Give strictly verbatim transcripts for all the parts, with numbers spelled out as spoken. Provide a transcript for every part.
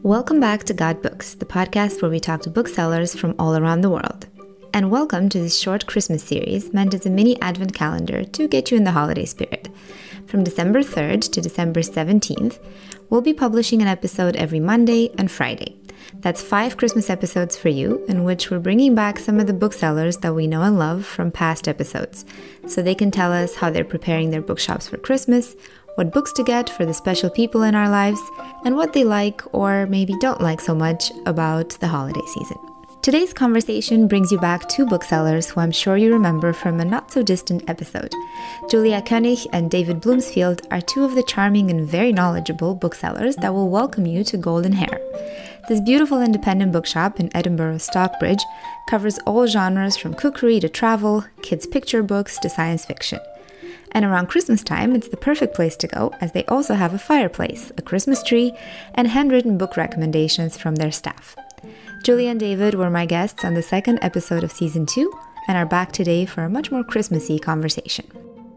Welcome back to God Books, the podcast where we talk to booksellers from all around the world. And welcome to this short Christmas series meant as a mini advent calendar to get you in the holiday spirit. From December third to December seventeenth, we'll be publishing an episode every Monday and Friday. That's five Christmas episodes for you, in which we're bringing back some of the booksellers that we know and love from past episodes, so they can tell us how they're preparing their bookshops for Christmas, what books to get for the special people in our lives, and what they like or maybe don't like so much about the holiday season. Today's conversation brings you back two booksellers who I'm sure you remember from a not-so-distant episode. Julia Koenig and David Bloomsfield are two of the charming and very knowledgeable booksellers that will welcome you to Golden Hare. This beautiful independent bookshop in Edinburgh Stockbridge covers all genres from cookery to travel, kids' picture books to science fiction. And around Christmas time, it's the perfect place to go, as they also have a fireplace, a Christmas tree, and handwritten book recommendations from their staff. Julia and David were my guests on the second episode of season two, and are back today for a much more Christmassy conversation.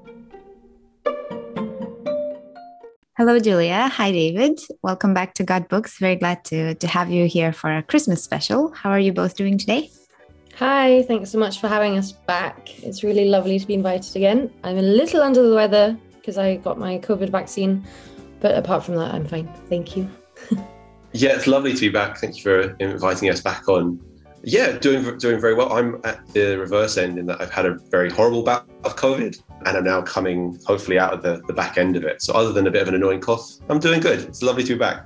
Hello, Julia. Hi, David. Welcome back to God Books. Very glad to, to have you here for a Christmas special. How are you both doing today? Hi, thanks so much for having us back. It's really lovely to be invited again. I'm a little under the weather because I got my COVID vaccine, but apart from that, I'm fine. Thank you. Yeah, it's lovely to be back. Thank you for inviting us back on. Yeah, doing doing very well. I'm at the reverse end in that I've had a very horrible bout of COVID and I'm now coming hopefully out of the, the back end of it. So other than a bit of an annoying cough, I'm doing good. It's lovely to be back.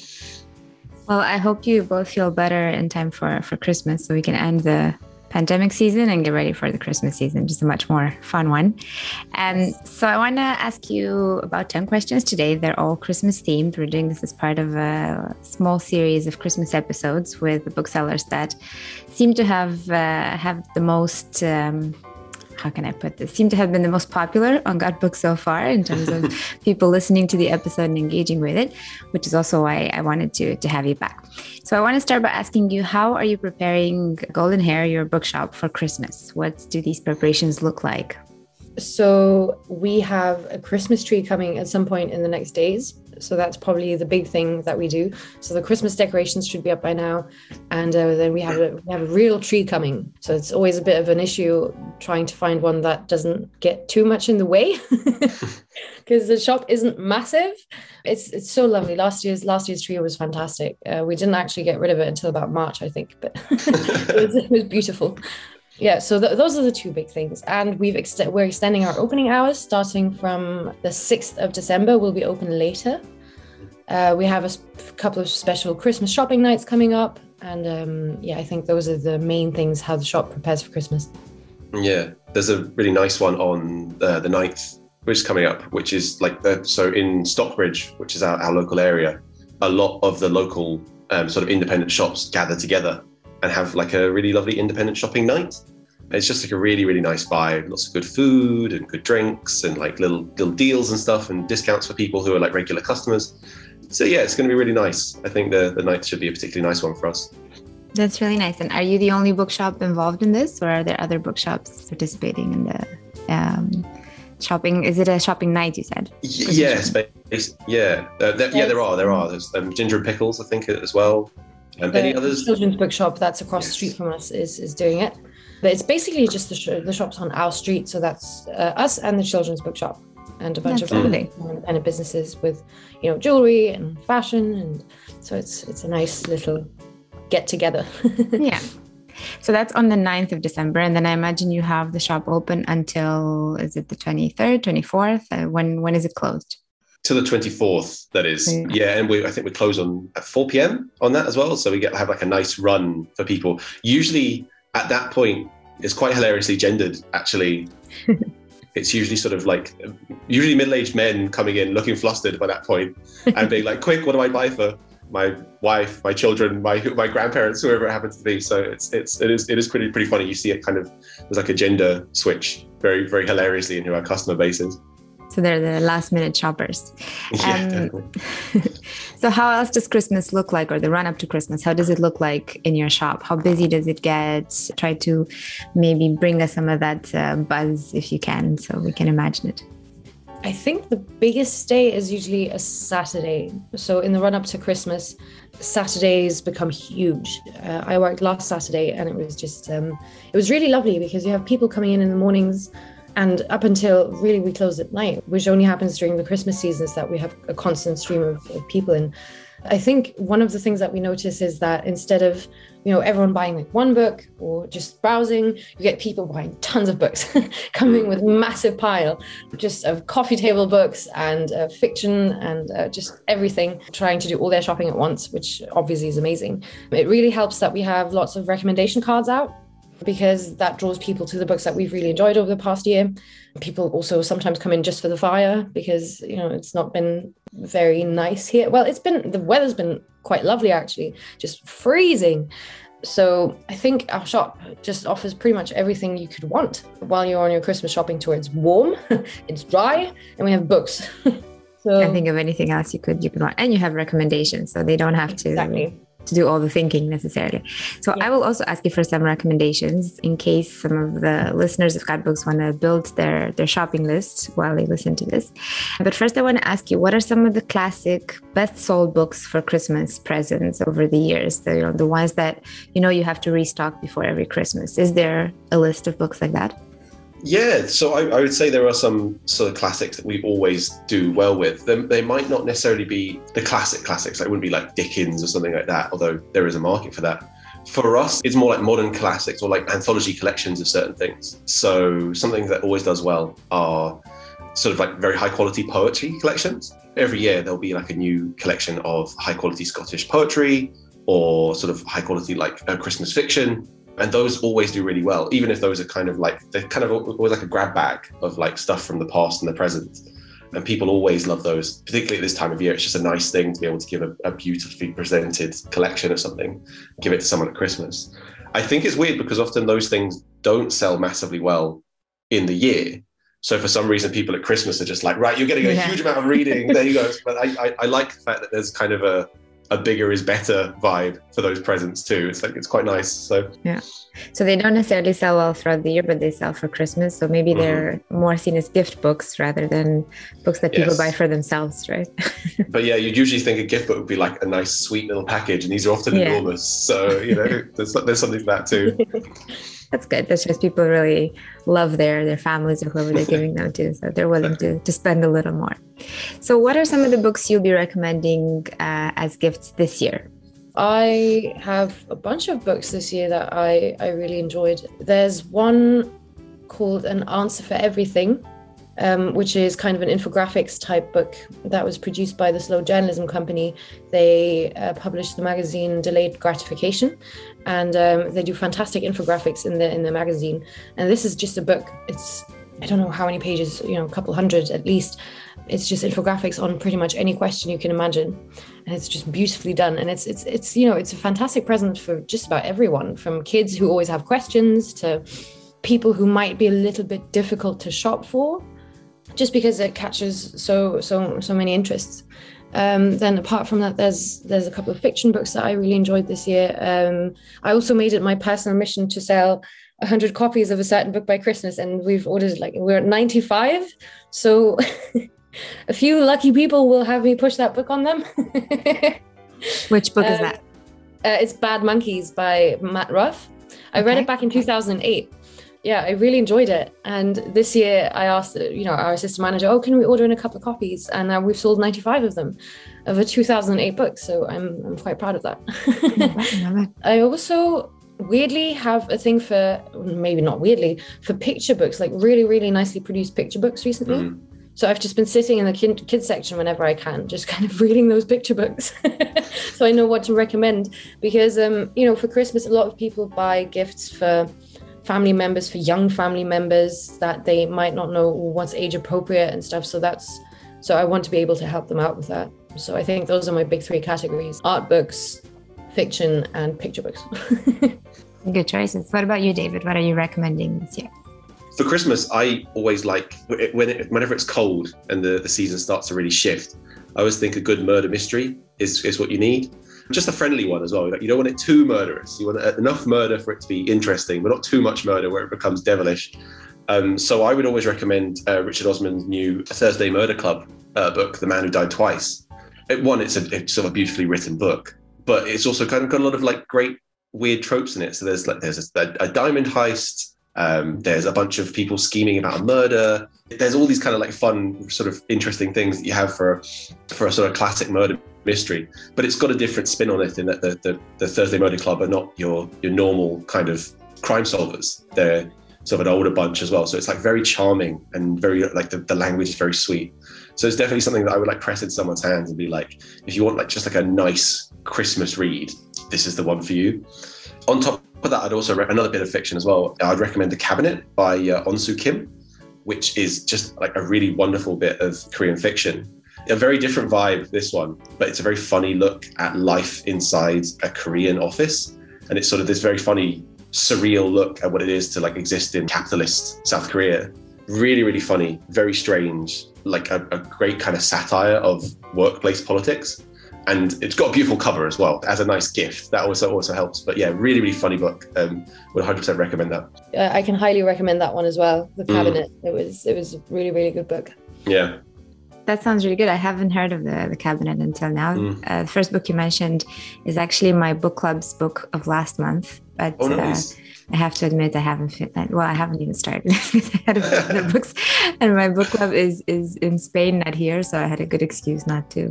Well, I hope you both feel better in time for, for Christmas so we can end the pandemic season and get ready for the Christmas season, just a much more fun one. And um, so I want to ask you about ten questions today. They're all Christmas themed. We're doing this as part of a small series of Christmas episodes with the booksellers that seem to have uh, have the most... Um, how can I put this, seem to have been the most popular on God Books so far in terms of people listening to the episode and engaging with it, which is also why I wanted to, to have you back. So I want to start by asking you, how are you preparing Golden Hare, your bookshop, for Christmas? What do these preparations look like? So we have a Christmas tree coming at some point in the next days. So that's probably the big thing that we do. So the Christmas decorations should be up by now. And uh, then we have, a, we have a real tree coming. So it's always a bit of an issue trying to find one that doesn't get too much in the way because the shop isn't massive. It's it's so lovely. Last year's last year's tree was fantastic. Uh, we didn't actually get rid of it until about March, I think, but it, was, it was beautiful. Yeah, so th- those are the two big things. And we've ex- we're extending our opening hours starting from the sixth of December. We'll be open later. Uh, we have a sp- couple of special Christmas shopping nights coming up. And um, yeah, I think those are the main things, how the shop prepares for Christmas. Yeah, there's a really nice one on uh, the ninth, which is coming up, which is like, the, so in Stockbridge, which is our, our local area, a lot of the local um, sort of independent shops gather together and have like a really lovely independent shopping night. It's just like a really, really nice vibe. Lots of good food and good drinks and like little little deals and stuff and discounts for people who are like regular customers. So yeah, it's going to be really nice. I think the, the night should be a particularly nice one for us. That's really nice. And are you the only bookshop involved in this, or are there other bookshops participating in the um, shopping? Is it a shopping night, you said? Yes, yeah. Uh, there, yeah, there are. There are. There's um, Ginger and Pickles, I think, as well. Um, the any others? Children's bookshop that's across Yes. the street from us is, is doing it. But it's basically just the, sh- the shops on our street. So that's uh, us and the children's bookshop and a bunch That's of other lovely. independent businesses with, you know, jewelry and fashion. And so it's it's a nice little get together. Yeah. So that's on the ninth of December. And then I imagine you have the shop open until, is it the twenty-third, twenty-fourth? Uh, when When is it closed? To the twenty-fourth, that is. Yeah. Yeah, and we I think we close on at four p.m. on that as well. So we get have like a nice run for people. Usually at that point, it's quite hilariously gendered, actually. It's usually sort of like, usually middle-aged men coming in looking flustered by that point and being like, quick, what do I buy for my wife, my children, my my grandparents, whoever it happens to be. So it's it's it is it is pretty pretty funny. You see it kind of, there's like a gender switch very, very hilariously in who our customer base is. So they're the last minute shoppers. Yeah, Um, definitely. So how else does Christmas look like, or the run up to Christmas? How does it look like in your shop? How busy does it get? Try to maybe bring us some of that uh, buzz if you can, so we can imagine it. I think the biggest day is usually a Saturday. So in the run up to Christmas, Saturdays become huge. Uh, I worked last Saturday and it was just, um, it was really lovely because you have people coming in in the mornings and up until really we close at night, which only happens during the Christmas seasons that we have a constant stream of, of people in. I think one of the things that we notice is that instead of, you know, everyone buying like one book or just browsing, you get people buying tons of books, coming with massive pile just of coffee table books and uh, fiction and uh, just everything, trying to do all their shopping at once, which obviously is amazing. It really helps that we have lots of recommendation cards out, because that draws people to the books that we've really enjoyed over the past year. People also sometimes come in just for the fire because, you know, it's not been very nice here. Well, it's been, the weather's been quite lovely, actually, just freezing. So I think our shop just offers pretty much everything you could want while you're on your Christmas shopping tour. It's warm, it's dry, and we have books. So can't think of anything else you could you could want. And you have recommendations, so they don't have to exactly. to do all the thinking necessarily. So Yeah. I will also ask you for some recommendations in case some of the listeners of Cat Books want to build their, their shopping list while they listen to this. But first I want to ask you, what are some of the classic best sold books for Christmas presents over the years? The, you know, the ones that, you know, you have to restock before every Christmas. Is there a list of books like that? Yeah, so I, I would say there are some sort of classics that we always do well with. They, they might not necessarily be the classic classics. It wouldn't be like Dickens or something like that, although there is a market for that. For us, it's more like modern classics or like anthology collections of certain things. So something that always does well are sort of like very high quality poetry collections. Every year there'll be like a new collection of high quality Scottish poetry or sort of high quality like uh, Christmas fiction. And those always do really well, even if those are kind of like, they're kind of always like a grab bag of like stuff from the past and the present. And people always love those, particularly at this time of year. It's just a nice thing to be able to give a, a beautifully presented collection of something, give it to someone at Christmas. I think it's weird because often those things don't sell massively well in the year. So for some reason, people at Christmas are just like, right, you're getting a Yeah. huge amount of reading. There you go. But I, I, I like the fact that there's kind of a, a bigger is better vibe for those presents too. It's like, it's quite nice. So Yeah. So they don't necessarily sell well throughout the year, but they sell for Christmas. So maybe they're more seen as gift books rather than books that people Yes. buy for themselves, right? But yeah, you'd usually think a gift book would be like a nice, sweet little package, and these are often Yeah. enormous. So, you know, there's, there's something to that too. That's good. That's just people really love their their families or whoever they're giving them to. So they're willing to, to spend a little more. So what are some of the books you'll be recommending uh, as gifts this year? I have a bunch of books this year that I, I really enjoyed. There's one called An Answer for Everything, um, which is kind of an infographics type book that was produced by the Slow Journalism Company. They uh, published the magazine Delayed Gratification, and um, they do fantastic infographics in the in the magazine. And this is just a book. It's, I don't know how many pages, you know, a couple hundred at least. It's just infographics on pretty much any question you can imagine. And it's just beautifully done. And it's, it's, it's, you know, it's a fantastic present for just about everyone, from kids who always have questions to people who might be a little bit difficult to shop for, just because it catches so, so, so many interests. Um, then apart from that, there's there's a couple of fiction books that I really enjoyed this year. Um, I also made it my personal mission to sell one hundred copies of a certain book by Christmas, and we've ordered like, we're at ninety-five. So a few lucky people will have me push that book on them. Which book is Um, that? Uh, it's Bad Monkeys by Matt Ruff. I read Okay. it back in two thousand eight. Yeah, I really enjoyed it. And this year I asked, you know, our assistant manager, oh, can we order in a couple of copies? And now we've sold ninety-five of them, of a two thousand eight book. So I'm I'm quite proud of that. I also weirdly have a thing for, maybe not weirdly, for picture books, like really, really nicely produced picture books recently. Mm. So I've just been sitting in the kid, kids section whenever I can, just kind of reading those picture books. So I know what to recommend, because, um, you know, for Christmas, a lot of people buy gifts for family members, for young family members that they might not know what's age appropriate and stuff. So that's, so I want to be able to help them out with that. So I think those are my big three categories: art books, fiction, and picture books. Good choices. What about you, David? What are you recommending this year? For Christmas, I always like, when it, whenever it's cold and the, the season starts to really shift, I always think a good murder mystery is, is what you need. Just a friendly one as well. Like, you don't want it too murderous. You want enough murder for it to be interesting, but not too much murder where it becomes devilish. Um, so I would always recommend uh, Richard Osman's new Thursday Murder Club uh, book, The Man Who Died Twice. It, one, it's a it's sort of a beautifully written book, but it's also kind of got a lot of like great weird tropes in it. So there's like there's a, a diamond heist. Um, there's a bunch of people scheming about a murder. There's all these kind of like fun, sort of interesting things that you have for for a sort of classic murder mystery. But it's got a different spin on it in that the the, the Thursday Murder Club are not your your normal kind of crime solvers. They're sort of an older bunch as well. So it's like very charming and very like the, the language is very sweet. So it's definitely something that I would like press in someone's hands and be like, if you want like just like a nice Christmas read, this is the one for you. On top of that, I'd also, re- another bit of fiction as well, I'd recommend The Cabinet by uh, Onsu Kim, which is just like a really wonderful bit of Korean fiction. A very different vibe, this one, but it's a very funny look at life inside a Korean office. And it's sort of this very funny, surreal look at what it is to like exist in capitalist South Korea. Really, really funny, very strange, like a, a great kind of satire of workplace politics. And it's got a beautiful cover as well, as a nice gift. That also also helps. But yeah, really, really funny book. Um, would one hundred percent recommend that. Uh, I can highly recommend that one as well. The Cabinet. Mm. It was it was a really, really good book. Yeah. That sounds really good. I haven't heard of the, the Cabinet until now. Mm. Uh, the first book you mentioned is actually my book club's book of last month. But oh, nice. uh, I have to admit I haven't fit that. Well, I haven't even started. I had the books, and my book club is is in Spain, not here, so I had a good excuse not to.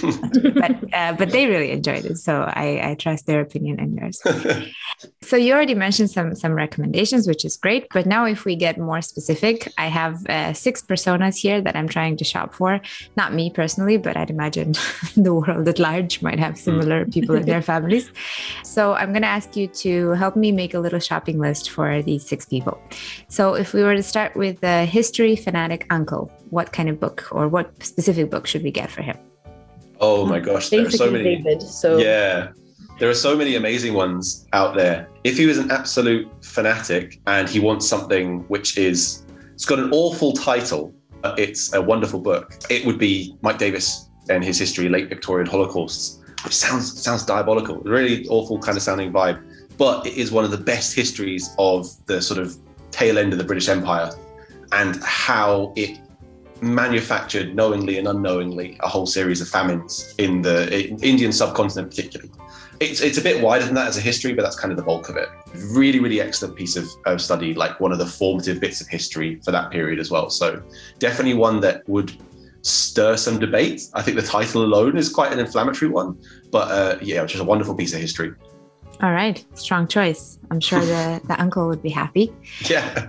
but uh, but they really enjoyed it, so I, I trust their opinion and yours. So you already mentioned some some recommendations, which is great. But now, if we get more specific, I have uh, six personas here that I'm trying to shop for. Not me personally, but I'd imagine the world at large might have similar people in their families. So I'm going to ask you to help me make a little shopping list for these six people. So if we were to start with the history fanatic uncle, what kind of book or what specific book should we get for him? Oh my gosh, there are so many. David, so. Yeah, there are so many amazing ones out there. If he was an absolute fanatic and he wants something which is, it's got an awful title, but it's a wonderful book, it would be Mike Davis and his history, Late Victorian Holocausts, which sounds sounds diabolical, really awful kind of sounding vibe. But it is one of the best histories of the sort of tail end of the British Empire and how it manufactured knowingly and unknowingly a whole series of famines in the Indian subcontinent particularly. It's it's a bit wider than that as a history, but that's kind of the bulk of it. Really, really excellent piece of, of study, like one of the formative bits of history for that period as well. So definitely one that would stir some debate. I think the title alone is quite an inflammatory one, but uh, yeah, just a wonderful piece of history. All right. Strong choice. I'm sure the, the uncle would be happy. Yeah.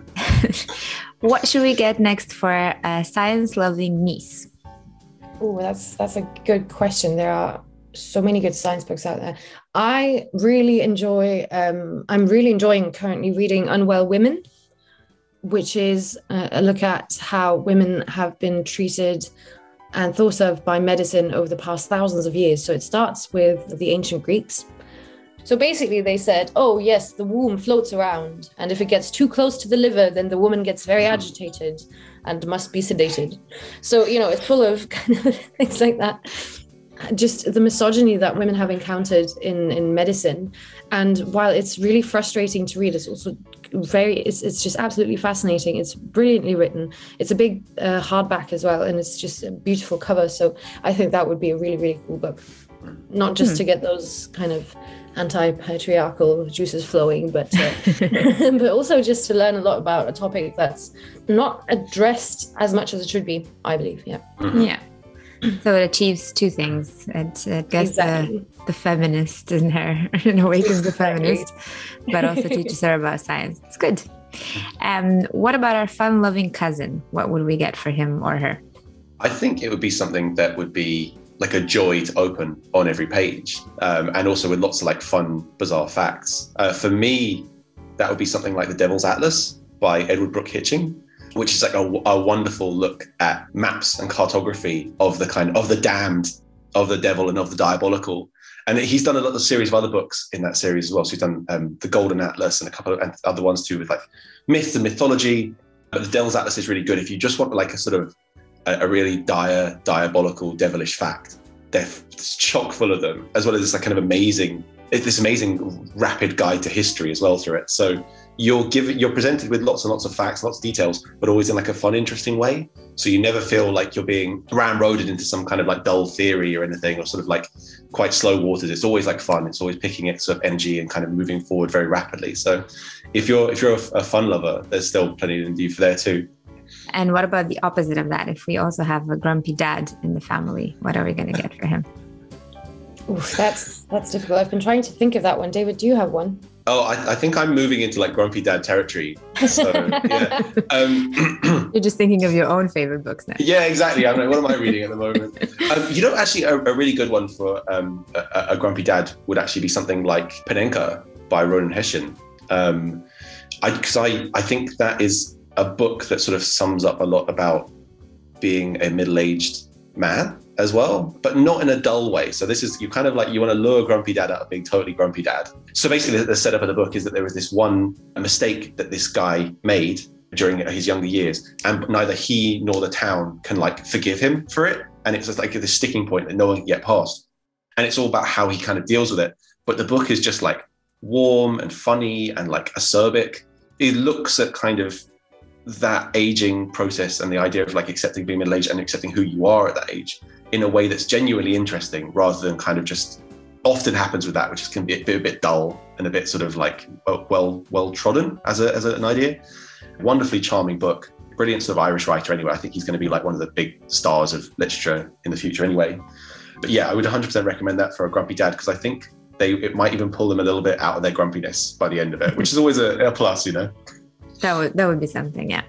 What should we get next for a science-loving niece? Oh, that's that's a good question. There are so many good science books out there. I really enjoy, um, I'm really enjoying currently reading Unwell Women, which is a, a look at how women have been treated and thought of by medicine over the past thousands of years. So it starts with the ancient Greeks. So basically they said, oh yes, the womb floats around, and if it gets too close to the liver, then the woman gets very agitated and must be sedated. So, you know, it's full of kind of things like that. Just the misogyny that women have encountered in, in medicine. And while it's really frustrating to read, it's also very, it's, it's just absolutely fascinating. It's brilliantly written. It's a big uh, hardback as well, and it's just a beautiful cover. So I think that would be a really, really cool book. Not just mm. to get those kind of anti-patriarchal juices flowing, but uh, but also just to learn a lot about a topic that's not addressed as much as it should be, I believe. Yeah. Mm-hmm. Yeah. So it achieves two things. It, it gets exactly. the, the feminist in her and awakens the feminist, but also teaches her about science. It's good. Um, what about our fun-loving cousin? What would we get for him or her? I think it would be something that would be like a joy to open on every page, um, and also with lots of like fun, bizarre facts. Uh, for me, that would be something like The Devil's Atlas by Edward Brooke Hitching, which is like a, a wonderful look at maps and cartography of the kind of the damned, of the devil and of the diabolical. And he's done a lot of series of other books in that series as well. So he's done um, The Golden Atlas and a couple of other ones too with like myths and mythology. But The Devil's Atlas is really good if you just want like a sort of a, a really dire, diabolical, devilish fact. They're chock full of them, as well as this like kind of amazing it's this amazing rapid guide to history as well through it. So you're given, you're presented with lots and lots of facts, lots of details, but always in like a fun, interesting way. So you never feel like you're being ramroded into some kind of like dull theory or anything, or sort of like quite slow waters. It's always like fun. It's always picking its sort of energy and kind of moving forward very rapidly. So if you're if you're a, a fun lover, there's still plenty to do for there too. And what about the opposite of that? If we also have a grumpy dad in the family, what are we going to get for him? Oof, that's that's difficult. I've been trying to think of that one. David, do you have one? Oh, I, I think I'm moving into like grumpy dad territory. So, yeah. Um, You're just thinking of your own favorite books now. Yeah, exactly. I'm like, what am I reading at the moment? Um, you know, actually, a, a really good one for um, a, a grumpy dad would actually be something like Panenka by Ronan Hession. Um, because I, I, I think that is a book that sort of sums up a lot about being a middle-aged man as well, but not in a dull way. So this is, you kind of like, you want to lure grumpy dad out of being totally grumpy dad. So basically the, the setup of the book is that there was this one mistake that this guy made during his younger years, and neither he nor the town can like forgive him for it. And it's just like this sticking point that no one can get past. And it's all about how he kind of deals with it. But the book is just like warm and funny and like acerbic. It looks at kind of that aging process and the idea of like accepting being middle-aged and accepting who you are at that age in a way that's genuinely interesting, rather than kind of just often happens with that, which can be a bit, a bit dull and a bit sort of like well well, well trodden as a as an idea. Wonderfully charming book, brilliant sort of Irish writer anyway. I think he's going to be like one of the big stars of literature in the future anyway. But yeah, I would one hundred percent recommend that for a grumpy dad, because I think they it might even pull them a little bit out of their grumpiness by the end of it, which is always a, a plus, you know. That would that would be something, yeah.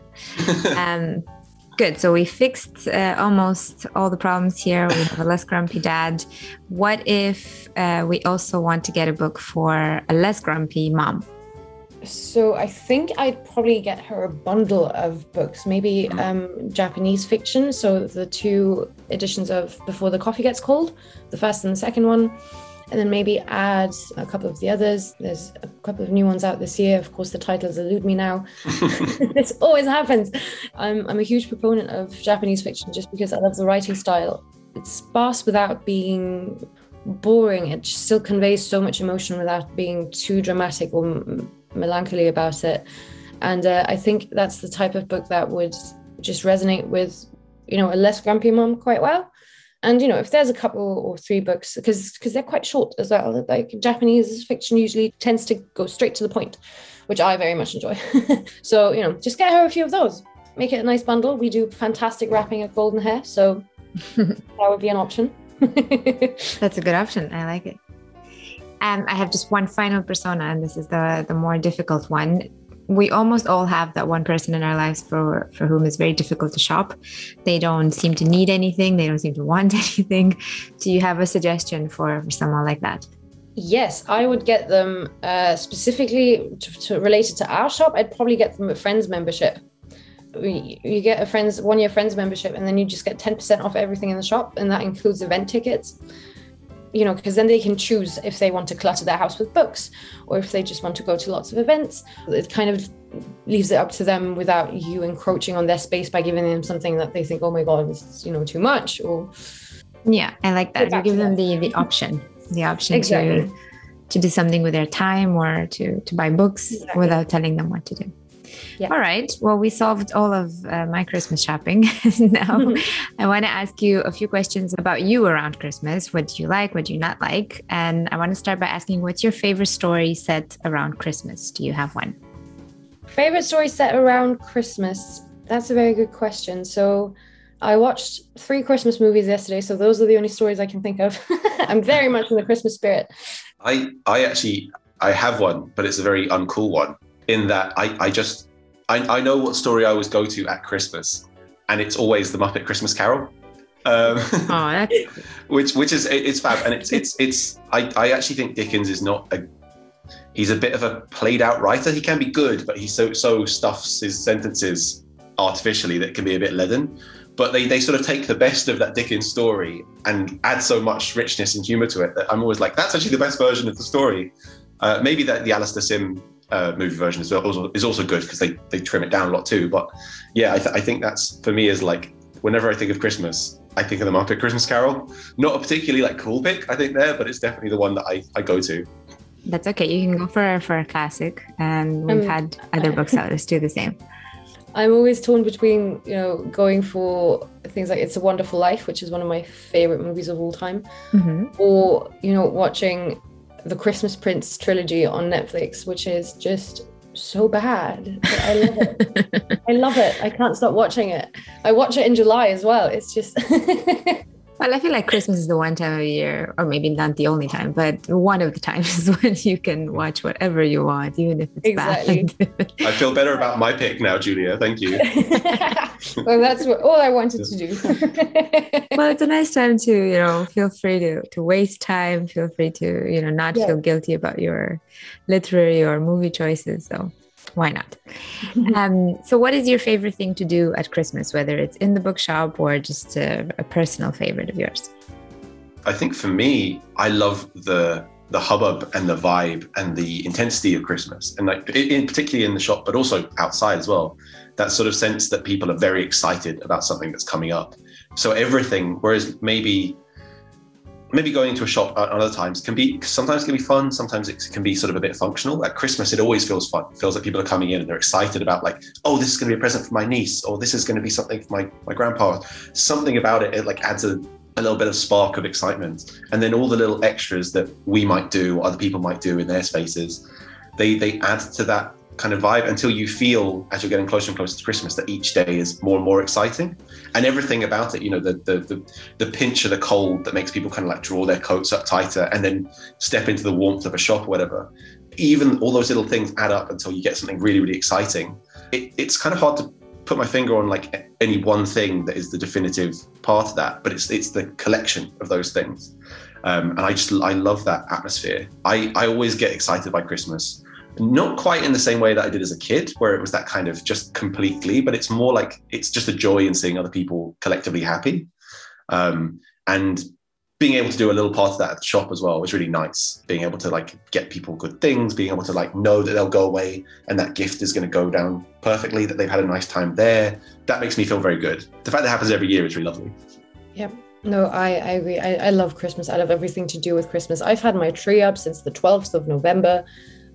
um, good. So we fixed uh, almost all the problems here. We have a less grumpy dad. What if uh, we also want to get a book for a less grumpy mom? So I think I'd probably get her a bundle of books, maybe um, Japanese fiction. So the two editions of Before the Coffee Gets Cold, the first and the second one. And then maybe add a couple of the others. There's a couple of new ones out this year. Of course, the titles elude me now. This always happens. I'm, I'm a huge proponent of Japanese fiction just because I love the writing style. It's sparse without being boring. It still conveys so much emotion without being too dramatic or m- melancholy about it. And uh, I think that's the type of book that would just resonate with, you know, a less grumpy mom quite well. And, you know, if there's a couple or three books, because because they're quite short as well, like Japanese fiction usually tends to go straight to the point, which I very much enjoy. So, you know, just get her a few of those. Make it a nice bundle. We do fantastic wrapping of Golden Hair, so that would be an option. That's a good option. I like it. Um, I have just one final persona, and this is the, the more difficult one. We almost all have that one person in our lives for, for whom it's very difficult to shop. They don't seem to need anything. They don't seem to want anything. Do you have a suggestion for, for someone like that? Yes, I would get them uh, specifically to, to related to our shop. I'd probably get them a Friends membership. You, you get a friends one year Friends membership, and then you just get ten percent off everything in the shop, and that includes event tickets. You know, because then they can choose if they want to clutter their house with books or if they just want to go to lots of events. It kind of leaves it up to them without you encroaching on their space by giving them something that they think, oh my God, this is, you know, too much. Or yeah, I like that. You give them the, the option, the option exactly. to to do something with their time or to, to buy books exactly. without telling them what to do. Yeah. All right. Well, we solved all of uh, my Christmas shopping. Now, I want to ask you a few questions about you around Christmas. What do you like? What do you not like? And I want to start by asking, what's your favorite story set around Christmas? Do you have one? Favorite story set around Christmas? That's a very good question. So I watched three Christmas movies yesterday. So those are the only stories I can think of. I'm very much in the Christmas spirit. I, I actually, I have one, but it's a very uncool one in that I, I just... I, I know what story I always go to at Christmas, and it's always the Muppet Christmas Carol, um, oh, that's... which which is it's fab, and it's it's it's I, I actually think Dickens is not a he's a bit of a played out writer. He can be good, but he so so stuffs his sentences artificially that it can be a bit leaden. But they they sort of take the best of that Dickens story and add so much richness and humour to it that I'm always like, that's actually the best version of the story. Uh, maybe that the Alistair Sim Uh, movie version as well also, is also good because they, they trim it down a lot too. But yeah, I, th- I think that's for me is like whenever I think of Christmas, I think of the Muppet Christmas Carol. Not a particularly like cool pick, I think there, but it's definitely the one that I, I go to. That's okay. You can go for, for a classic, and we've um, had other booksellers do the same. I'm always torn between, you know, going for things like It's a Wonderful Life, which is one of my favorite movies of all time, mm-hmm. or, you know, watching the Christmas Prince trilogy on Netflix, which is just so bad. But I love it. I love it. I can't stop watching it. I watch it in July as well. It's just... Well, I feel like Christmas is the one time of year, or maybe not the only time, but one of the times when you can watch whatever you want, even if it's exactly. bad. I feel better about my pick now, Julia. Thank you. Well, that's what, all I wanted to do. Well, it's a nice time to, you know, feel free to, to waste time, feel free to, you know, not yeah. feel guilty about your literary or movie choices. So why not? Um, so what is your favorite thing to do at Christmas, whether it's in the bookshop or just a, a personal favorite of yours? I think for me, I love the the hubbub and the vibe and the intensity of Christmas. And like in, particularly in the shop, but also outside as well. That sort of sense that people are very excited about something that's coming up. So everything, whereas maybe maybe going to a shop at other times can be, sometimes can be fun. Sometimes it can be sort of a bit functional. At Christmas, it always feels fun. It feels like people are coming in and they're excited about like, oh, this is going to be a present for my niece, or this is going to be something for my, my grandpa. Something about it, it like adds a, a little bit of spark of excitement. And then all the little extras that we might do, or other people might do in their spaces, they, they add to that kind of vibe until you feel, as you're getting closer and closer to Christmas, that each day is more and more exciting. And everything about it, you know, the the the, the pinch of the cold that makes people kind of like draw their coats up tighter and then step into the warmth of a shop or whatever. Even all those little things add up until you get something really, really exciting. It, it's kind of hard to put my finger on like any one thing that is the definitive part of that, but it's it's the collection of those things. Um, and I just, I love that atmosphere. I, I always get excited by Christmas. Not quite in the same way that I did as a kid, where it was that kind of just complete glee, but it's more like it's just a joy in seeing other people collectively happy. Um, and being able to do a little part of that at the shop as well is really nice. Being able to like get people good things, being able to like know that they'll go away and that gift is going to go down perfectly, that they've had a nice time there. That makes me feel very good. The fact that it happens every year is really lovely. Yeah. No, I, I agree. I, I love Christmas. I love everything to do with Christmas. I've had my tree up since the twelfth of November.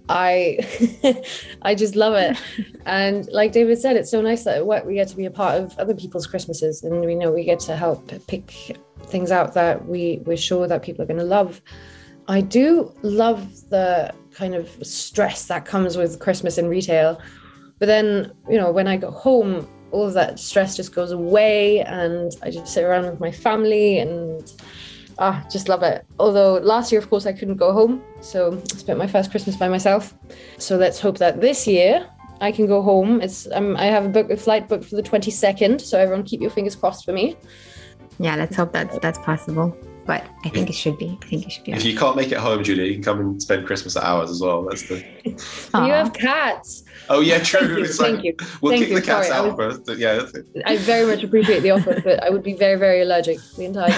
I I just love it. And like David said, it's so nice that we get to be a part of other people's Christmases, and we know we get to help pick things out that we, we're sure that people are going to love. I do love the kind of stress that comes with Christmas in retail. But then, you know, when I go home, all of that stress just goes away and I just sit around with my family and Ah, just love it. Although last year, of course, I couldn't go home. So I spent my first Christmas by myself. So let's hope that this year I can go home. It's um, I have a, book, a flight booked for the twenty-second. So everyone keep your fingers crossed for me. Yeah, let's hope that's, that's possible. But I think it should be. I think it should be. If you can't make it home, Julia, you can come and spend Christmas at ours as well. That's the. You have cats. Oh yeah, true. Thank you. It's Thank like, you. We'll Thank kick you. the cats Sorry, out was, first. Yeah, that's it. I very much appreciate the offer, but I would be very, very allergic the entire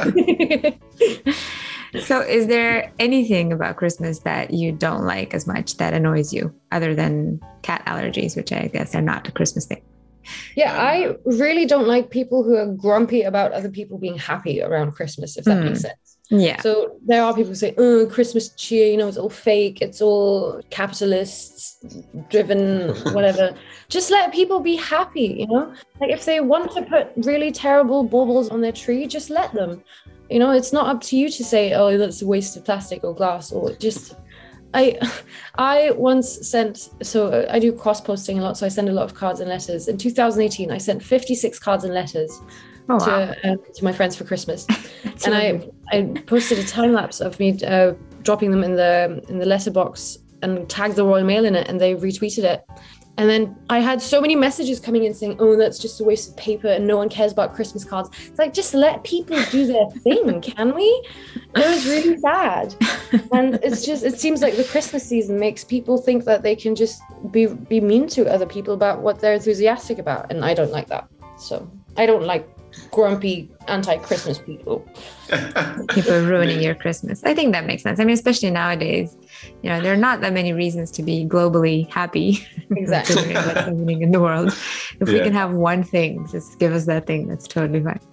time. So is there anything about Christmas that you don't like as much, that annoys you, other than cat allergies, which I guess are not a Christmas thing? Yeah, I really don't like people who are grumpy about other people being happy around Christmas, if that mm. makes sense. Yeah. So there are people who say, oh, Christmas cheer, you know, it's all fake. It's all capitalists driven, whatever. Just let people be happy, you know? Like if they want to put really terrible baubles on their tree, just let them. You know, it's not up to you to say, oh, that's a waste of plastic or glass, or just... I I once sent, so I do cross-posting a lot, so I send a lot of cards and letters. In two thousand eighteen, I sent fifty-six cards and letters oh, to wow. uh, to my friends for Christmas. And I, I posted a time-lapse of me uh, dropping them in the in the letterbox and tagged the Royal Mail in it, and they retweeted it. And then I had so many messages coming in saying, oh, that's just a waste of paper and no one cares about Christmas cards. It's like, just let people do their thing, can we? It was really sad. And it's just, it seems like the Christmas season makes people think that they can just be, be mean to other people about what they're enthusiastic about. And I don't like that. So I don't like grumpy anti-Christmas people. People ruining your Christmas. I think that makes sense. I mean, especially nowadays, you know, there are not that many reasons to be globally happy. Exactly. What's happening in the world. If yeah. we can have one thing, just give us that thing. That's totally fine.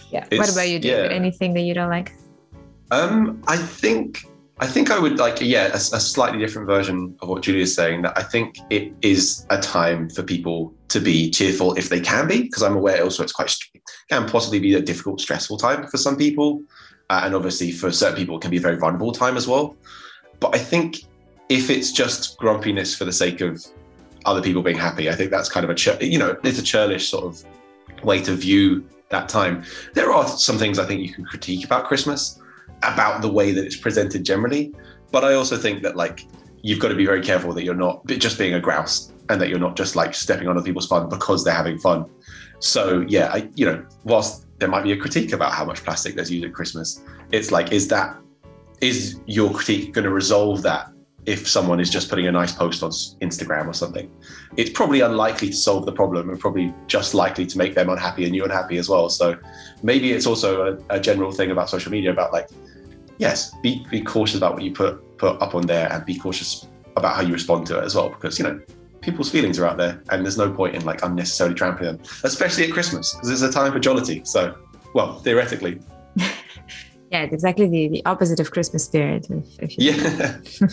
Yeah. What about you, David? Yeah. Anything that you don't like? Um, I think I think I would like, yeah, a, a slightly different version of what Julie is saying, that I think it is a time for people to be cheerful if they can be, because I'm aware also it's quite, can possibly be a difficult, stressful time for some people. Uh, and obviously for certain people, it can be a very vulnerable time as well. But I think if it's just grumpiness for the sake of other people being happy, I think that's kind of a, chur- you know, it's a churlish sort of way to view that time. There are some things I think you can critique about Christmas, about the way that it's presented generally. But I also think that like, you've got to be very careful that you're not just being a grouse and that you're not just like stepping on other people's fun because they're having fun. So yeah, I, you know, whilst there might be a critique about how much plastic there's used at Christmas, it's like, is that, is your critique going to resolve that if someone is just putting a nice post on Instagram or something? It's probably unlikely to solve the problem and probably just likely to make them unhappy and you unhappy as well. So maybe it's also a, a general thing about social media about like, yes, be, be cautious about what you put put up on there and be cautious about how you respond to it as well, because, you know, people's feelings are out there and there's no point in like unnecessarily trampling them, especially at Christmas, because it's a time for jollity. So, well, theoretically. Yeah, it's exactly the, the opposite of Christmas spirit. If, if you yeah.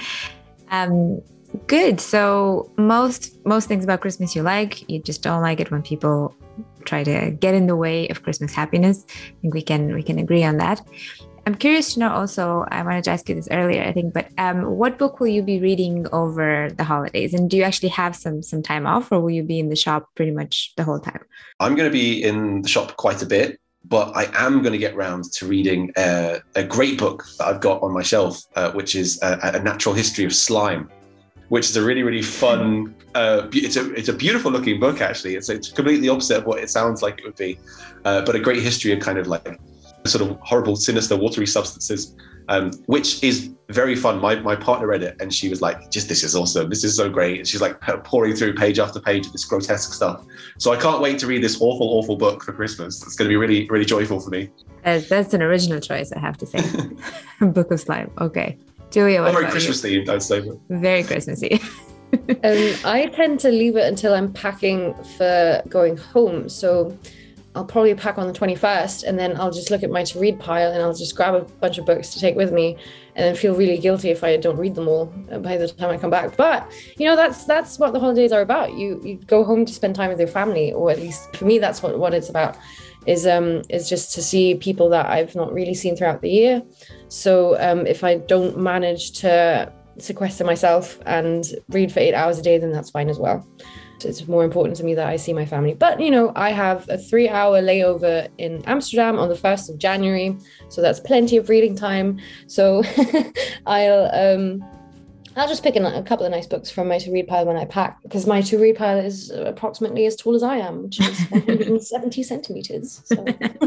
um, good. So most most things about Christmas you like. You just don't like it when people try to get in the way of Christmas happiness. I think we can we can agree on that. I'm curious to know also, I wanted to ask you this earlier, I think, but um, what book will you be reading over the holidays? And do you actually have some some time off, or will you be in the shop pretty much the whole time? I'm going to be in the shop quite a bit, but I am going to get round to reading a, a great book that I've got on my shelf, uh, which is a, a Natural History of Slime, which is a really, really fun, uh, it's a it's a beautiful looking book, actually. It's, it's completely opposite of what it sounds like it would be, uh, but a great history of kind of like sort of horrible, sinister, watery substances, um, which is very fun. My my partner read it and she was like, just, this is awesome. This is so great. And she's like pouring through page after page of this grotesque stuff. So I can't wait to read this awful, awful book for Christmas. It's going to be really, really joyful for me. That's, that's an original choice, I have to say. Book of Slime. Okay. Julia, what very Christmas themed, I'd say. Very Christmassy. um, I tend to leave it until I'm packing for going home. So I'll probably pack on the twenty-first and then I'll just look at my to read pile and I'll just grab a bunch of books to take with me and then feel really guilty if I don't read them all by the time I come back. But, you know, that's that's what the holidays are about. You you go home to spend time with your family, or at least for me, that's what, what it's about, is um is just to see people that I've not really seen throughout the year. So um, if I don't manage to sequester myself and read for eight hours a day, then that's fine as well. It's more important to me that I see my family. But, you know, I have a three hour layover in Amsterdam on the first of January. So that's plenty of reading time. So I'll um, I'll just pick a, a couple of nice books from my to read pile when I pack, because my to read pile is approximately as tall as I am, which is one hundred seventy centimeters. So.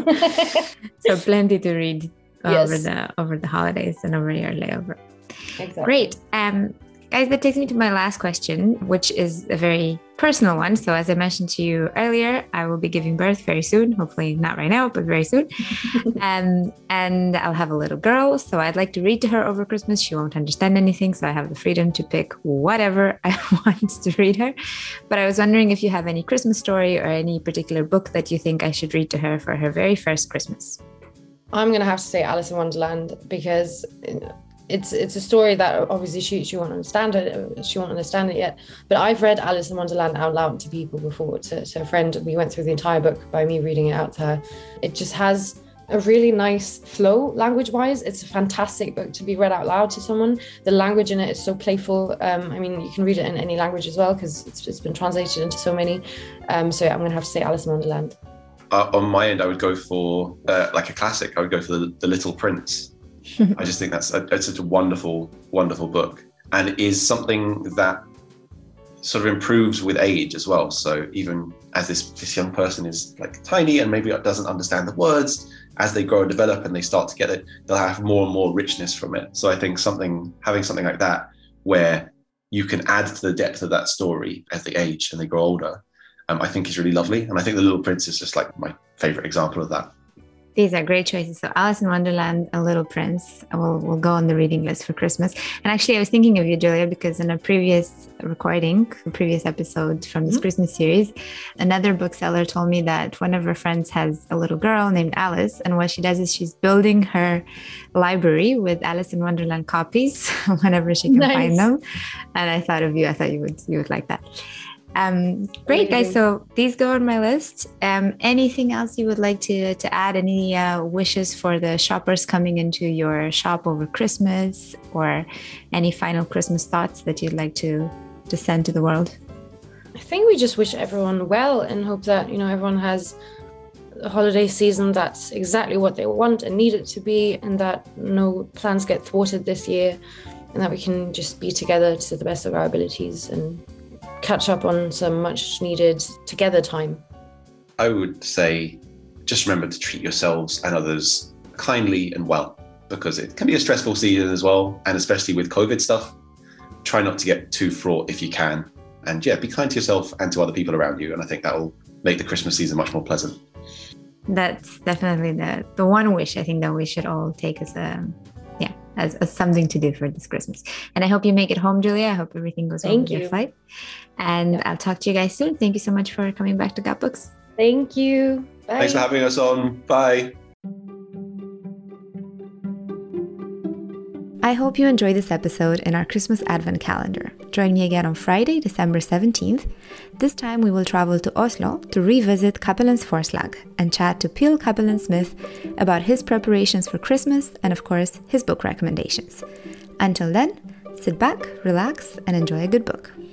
So plenty to read yes. over the over the holidays and over your layover. Exactly. Great. Um, guys, that takes me to my last question, which is a very personal one. So as I mentioned to you earlier, I will be giving birth very soon, hopefully not right now, but very soon. um, and I'll have a little girl. So I'd like to read to her over Christmas. She won't understand anything, so I have the freedom to pick whatever I want to read her. But I was wondering if you have any Christmas story or any particular book that you think I should read to her for her very first Christmas. I'm going to have to say Alice in Wonderland, because It's it's a story that obviously she she won't understand it. She won't understand it yet. But I've read Alice in Wonderland out loud to people before. To, to a friend, we went through the entire book by me reading it out to her. It just has a really nice flow language-wise. It's a fantastic book to be read out loud to someone. The language in it is so playful. Um, I mean, you can read it in any language as well, because it's, it's been translated into so many. Um, so yeah, I'm going to have to say Alice in Wonderland. Uh, on my end, I would go for uh, like a classic. I would go for the, the Little Prince. I just think that's a, it's such a wonderful, wonderful book, and it is something that sort of improves with age as well. So even as this, this young person is like tiny and maybe doesn't understand the words, as they grow and develop and they start to get it, they'll have more and more richness from it. So I think something, having something like that, where you can add to the depth of that story as they age and they grow older, um, I think is really lovely. And I think The Little Prince is just like my favorite example of that. These are great choices. So Alice in Wonderland and Little Prince will will go on the reading list for Christmas. And actually, I was thinking of you, Julia, because in a previous recording, a previous episode from this mm-hmm. Christmas series, another bookseller told me that one of her friends has a little girl named Alice. And what she does is she's building her library with Alice in Wonderland copies whenever she can nice. find them. And I thought of you. I thought you would you would like that. Um, great, guys. So these go on my list. Um, anything else you would like to to add? Any uh, wishes for the shoppers coming into your shop over Christmas, or any final Christmas thoughts that you'd like to to send to the world? I think we just wish everyone well and hope that, you know, everyone has a holiday season that's exactly what they want and need it to be, and that no plans get thwarted this year, and that we can just be together to the best of our abilities and catch up on some much needed together time. I would say just remember to treat yourselves and others kindly and well, because it can be a stressful season as well. And especially with COVID stuff, try not to get too fraught if you can. And yeah, be kind to yourself and to other people around you. And I think that will make the Christmas season much more pleasant. That's definitely the, the one wish I think that we should all take as a yeah, as, as something to do for this Christmas. And I hope you make it home, Julia. I hope everything goes well with your flight. And yeah. I'll talk to you guys soon. Thank you so much for coming back to Got Books. Thank you. Bye. Thanks for having us on. Bye. I hope you enjoyed this episode in our Christmas Advent calendar. Join me again on Friday, December seventeenth. This time we will travel to Oslo to revisit Cappelens Forslag and chat to Pil Cappelen-Smith about his preparations for Christmas and, of course, his book recommendations. Until then, sit back, relax, and enjoy a good book.